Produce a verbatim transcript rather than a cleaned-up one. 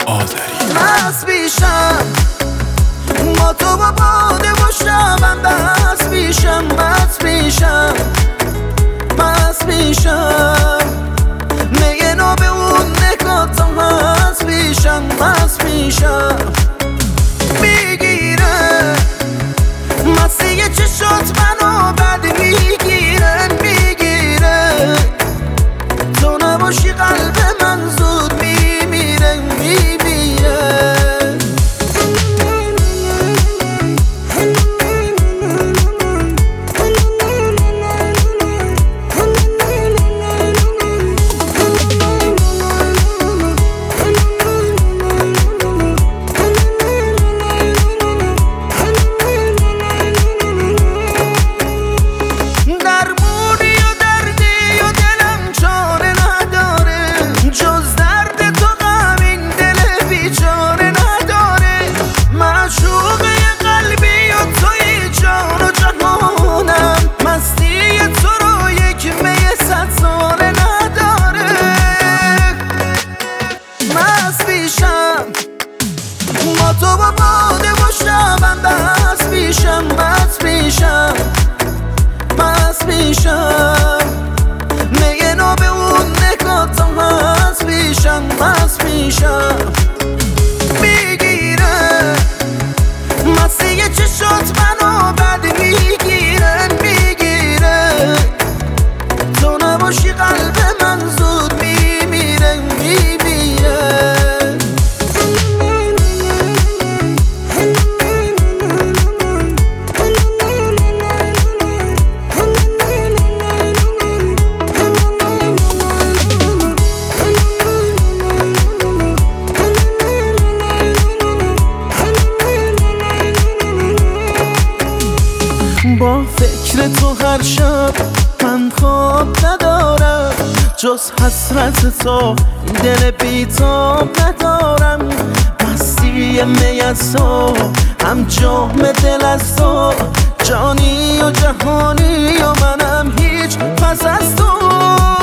آذری. مست میشم با تو با باده و شبم، بس میشم مست میشم مست میشم میگه نو به اون نگاتم مست میشم مست میشم میگیره مستی چشات منو بد میگیره میگیره تو نباشی قلب من زود میمیره میمیره با تو با باده و شبم بس میشم مست میشم مست میشم میگه نو به اون نگاتم مست میشم مست میشم میگیره مستی چشات منو بد میگیره میگیره تو نباشی قلب من زود میمیره میمیره با فکر تو هر شب من خواب ندارم، جز حسرت تو این دل بیتاب ندارم. مستی می از تو هم جام دل از تو، جانی و جهانی و منم هیچ پس از تو.